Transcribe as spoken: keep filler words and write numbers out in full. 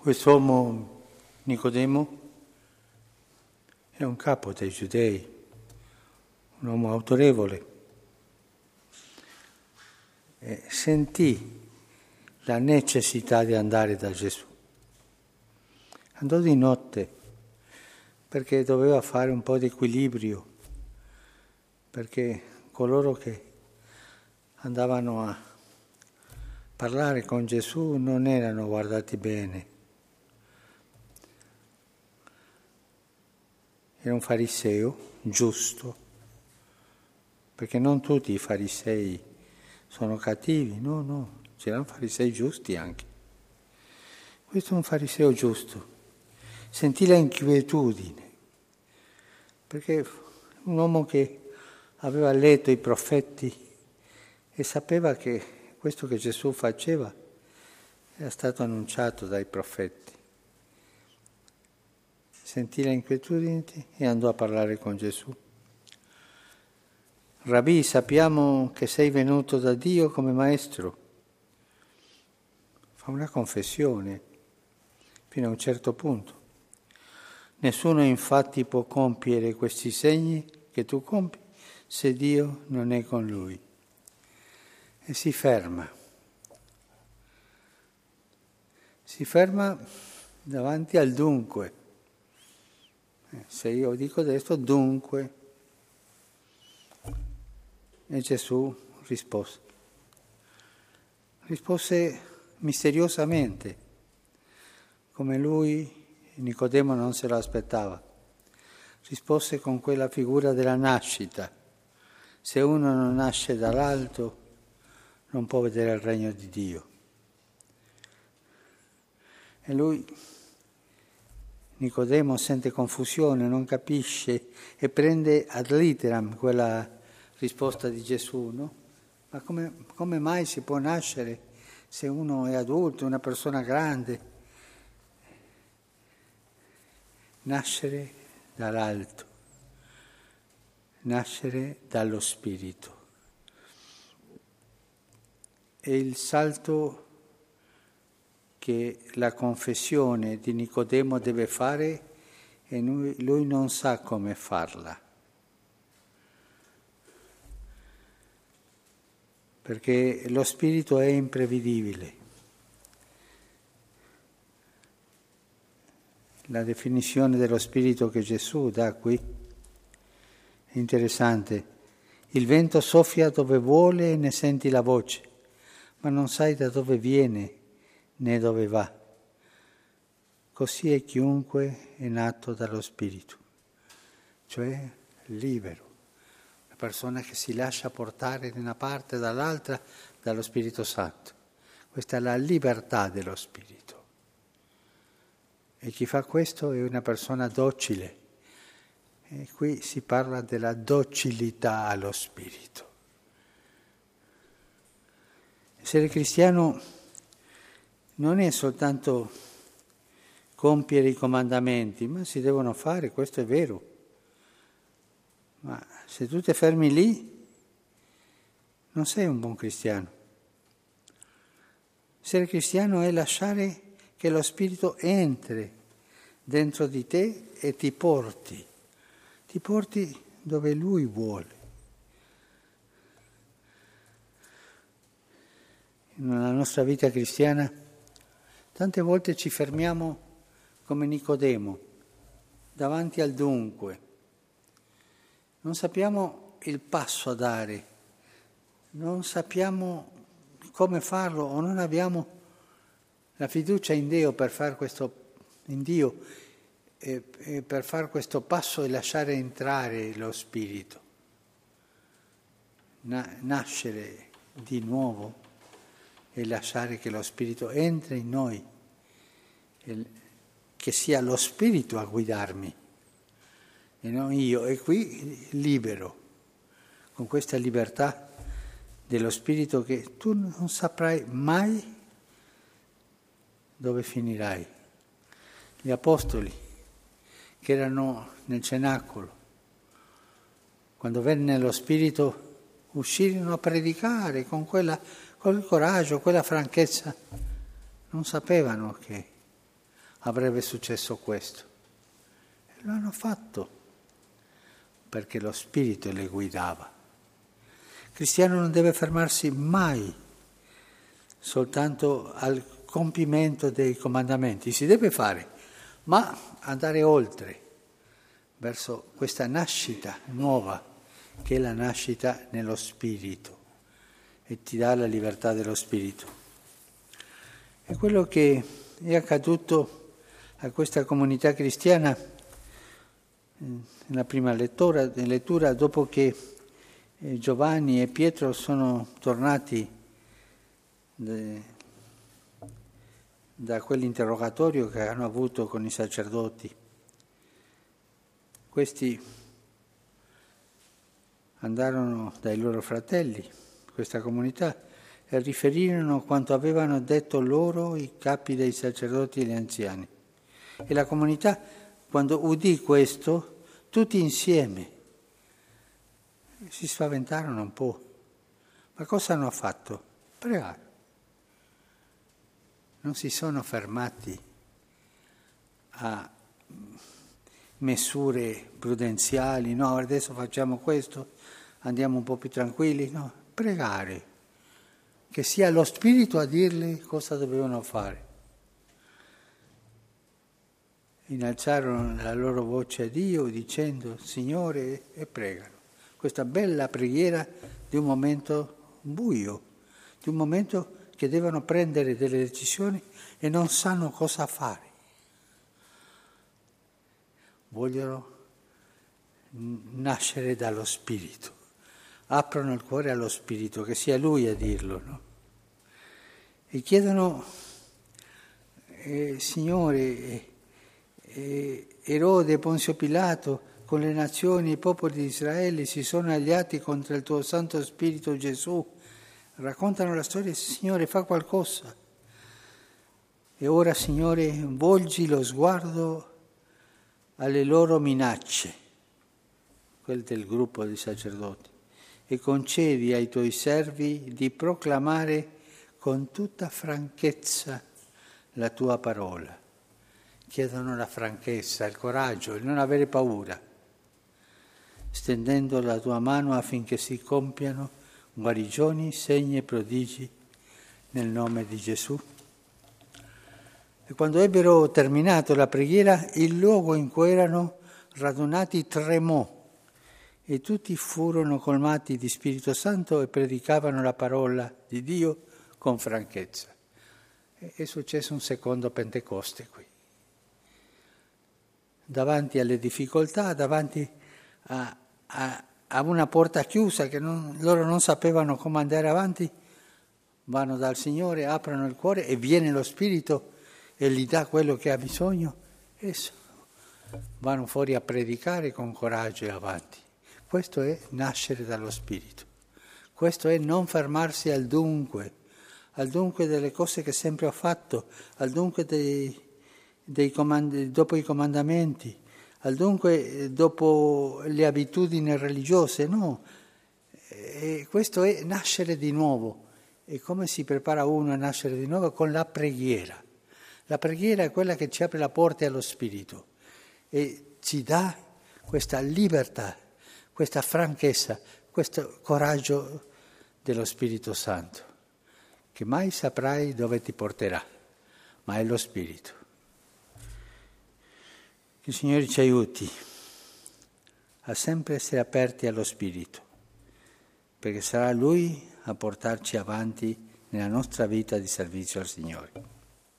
Quest'uomo Nicodemo è un capo dei giudei, un uomo autorevole. E sentì la necessità di andare da Gesù. Andò di notte perché doveva fare un po' di equilibrio, perché coloro che andavano a parlare con Gesù non erano guardati bene. Era un fariseo giusto, perché non tutti i farisei sono cattivi, no, no, c'erano farisei giusti anche. Questo è un fariseo giusto, sentì la inquietudine, perché un uomo che aveva letto i profeti e sapeva che questo che Gesù faceva era stato annunciato dai profeti. Sentì la inquietudine e andò a parlare con Gesù. Rabbi, sappiamo che sei venuto da Dio come maestro. Fa una confessione fino a un certo punto. Nessuno infatti può compiere questi segni che tu compi se Dio non è con lui. E si ferma. Si ferma davanti al dunque. Se io dico adesso, dunque. E Gesù rispose. Rispose misteriosamente, come lui, Nicodemo, non se lo aspettava. Rispose con quella figura della nascita. Se uno non nasce dall'alto, non può vedere il regno di Dio. E lui, Nicodemo, sente confusione, non capisce e prende ad litteram quella risposta di Gesù, no? Ma come, come mai si può nascere se uno è adulto, una persona grande? Nascere dall'alto, nascere dallo Spirito. E il salto che la confessione di Nicodemo deve fare e lui, lui non sa come farla. Perché lo spirito è imprevedibile. La definizione dello spirito che Gesù dà qui è interessante. Il vento soffia dove vuole e ne senti la voce, ma non sai da dove viene né dove va. Così è chiunque è nato dallo Spirito, cioè libero, una persona che si lascia portare da una parte e dall'altra dallo Spirito Santo. Questa è la libertà dello Spirito. E chi fa questo è una persona docile. E qui si parla della docilità allo Spirito. Essere cristiano non è soltanto compiere i comandamenti, ma si devono fare, questo è vero. Ma se tu ti fermi lì, non sei un buon cristiano. Essere cristiano è lasciare che lo Spirito entri dentro di te e ti porti, ti porti dove Lui vuole. Nella nostra vita cristiana tante volte ci fermiamo come Nicodemo, davanti al dunque. Non sappiamo il passo a dare, non sappiamo come farlo o non abbiamo la fiducia in Dio per fare questo, in Dio, e, e per fare questo passo e lasciare entrare lo Spirito. Na, nascere di nuovo e lasciare che lo Spirito entri in noi, e che sia lo Spirito a guidarmi e non io, e qui libero, con questa libertà dello Spirito che tu non saprai mai dove finirai. Gli apostoli che erano nel cenacolo, quando venne lo Spirito, uscirono a predicare con quella, quel coraggio, quella franchezza, non sapevano che avrebbe successo questo. E lo hanno fatto perché lo Spirito le guidava. Il cristiano non deve fermarsi mai soltanto al compimento dei comandamenti, si deve fare, ma andare oltre, verso questa nascita nuova, che è la nascita nello Spirito, e ti dà la libertà dello Spirito. E quello che è accaduto a questa comunità cristiana nella prima lettura, lettura dopo che Giovanni e Pietro sono tornati da quell'interrogatorio che hanno avuto con i sacerdoti. Questi andarono dai loro fratelli, questa comunità, e riferirono quanto avevano detto loro i capi dei sacerdoti e gli anziani. E la comunità, quando udì questo, tutti insieme si spaventarono un po'. Ma cosa hanno fatto? Pregare. Non si sono fermati a misure prudenziali, no, adesso facciamo questo, andiamo un po' più tranquilli, no, pregare, che sia lo Spirito a dirle cosa dovevano fare. Innalzarono la loro voce a Dio dicendo Signore e pregano. Questa bella preghiera di un momento buio, di un momento che devono prendere delle decisioni e non sanno cosa fare. Vogliono nascere dallo Spirito, aprono il cuore allo Spirito, che sia Lui a dirlo, no? E chiedono, eh, Signore, eh, Erode, Ponzio Pilato, con le nazioni e i popoli di Israele si sono alleati contro il tuo Santo Spirito Gesù. Raccontano la storia, Signore, fa qualcosa. E ora, Signore, volgi lo sguardo alle loro minacce, quel del gruppo di sacerdoti, e concedi ai tuoi servi di proclamare con tutta franchezza la tua parola. Chiedono la franchezza, il coraggio, il non avere paura, stendendo la tua mano affinché si compiano guarigioni, segni e prodigi nel nome di Gesù. E quando ebbero terminato la preghiera, il luogo in cui erano radunati tremò e tutti furono colmati di Spirito Santo e predicavano la parola di Dio con franchezza. E è successo un secondo Pentecoste qui. Davanti alle difficoltà, davanti a, a, a una porta chiusa che non, loro non sapevano come andare avanti, vanno dal Signore, aprono il cuore e viene lo Spirito e gli dà quello che ha bisogno e vanno fuori a predicare con coraggio e avanti. Questo è nascere dallo Spirito. Questo è non fermarsi al dunque, al dunque delle cose che sempre ho fatto, al dunque dei, dei comand- dopo i comandamenti, al dunque dopo le abitudini religiose, no. E questo è nascere di nuovo. E come si prepara uno a nascere di nuovo? Con la preghiera. La preghiera è quella che ci apre la porta allo Spirito e ci dà questa libertà, questa franchezza, questo coraggio dello Spirito Santo, che mai saprai dove ti porterà, ma è lo Spirito. Che il Signore ci aiuti a sempre essere aperti allo Spirito, perché sarà Lui a portarci avanti nella nostra vita di servizio al Signore.